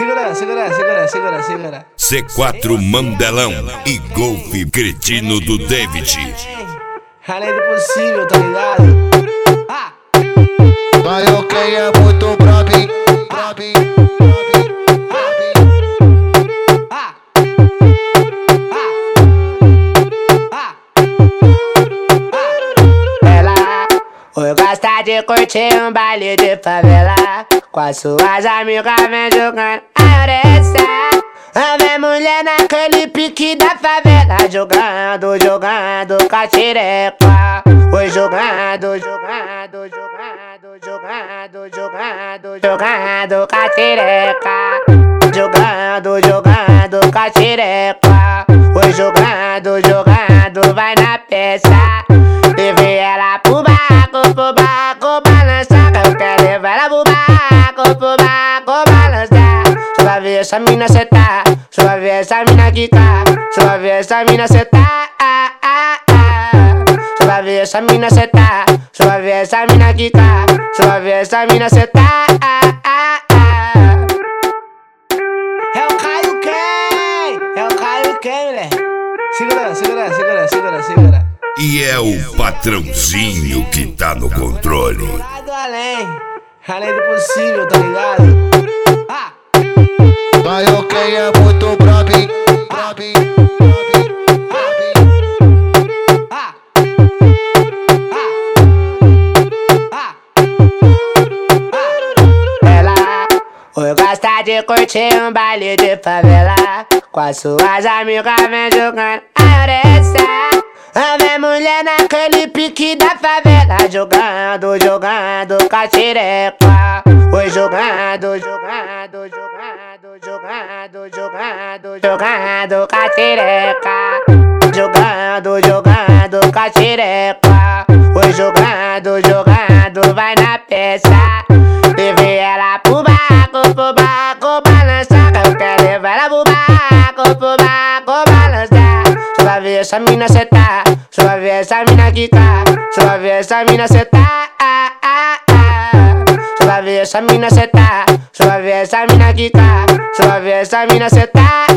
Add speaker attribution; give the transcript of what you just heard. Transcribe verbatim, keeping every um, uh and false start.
Speaker 1: Segura, segura, segura, segura, segura.
Speaker 2: C quatro Mandelão e Golfe Cretino do David.
Speaker 1: Além do possível, tá ligado? Ah.
Speaker 3: Vai ok, é muito brabo, brabo,
Speaker 4: Oi, gosta de curtir um baile de favela, com as suas amigas vem jogando a orelha. Vem mulher naquele pique da favela, jogando, jogando com a xereca. Oi, jogando, jogando, jogando, jogando, jogando, jogando com a xereca. Jogando, jogando com a xereca. Oi, jogando, jogando, vai na peça. Levei ela pro barco, pro barco balançar. Eu quero levar ela pro barco, pro barco balançar. Só vai ver essa mina sentar, só vai ver essa mina quicar, só vai ver essa mina sentar. Ah, ah, ah. Só vai ver essa mina sentar, só vai ver essa mina quicar, só vai ver essa mina sentar. Ah, ah, ah.
Speaker 1: É o Caio quem? É o Caio quem, moleque? Segura, segura, segura, segura, segura.
Speaker 2: E é o patrãozinho que tá no controle.
Speaker 1: Lado além, além do possível, tá ligado? Ah.
Speaker 3: vai ok, é muito brabo, brabo,
Speaker 1: Ah. Ah.
Speaker 4: Ela, oi, gosta de curtir um baile de favela, com as suas amigas vem jogando a orelha. Vem mulher naquele pique da favela, jogando, jogando com a xereca. Oi, jogando, jogando, jogando, jogando, jogando, jogando com a xereca. Jogando, jogando com a xereca. Oi, jogando, jogando, vai na peça. Levei ela pro barco, pro barco balançar. Eu quero levar ela pro barco, pro barco balançar. Só vai ver essa mina sentar, só vai ver essa mina quicar, só vai ver essa mina sentar. Ah, ah, ah. Só vai ver essa mina sentar, só vai ver essa mina quicar, só vai ver essa mina sentar.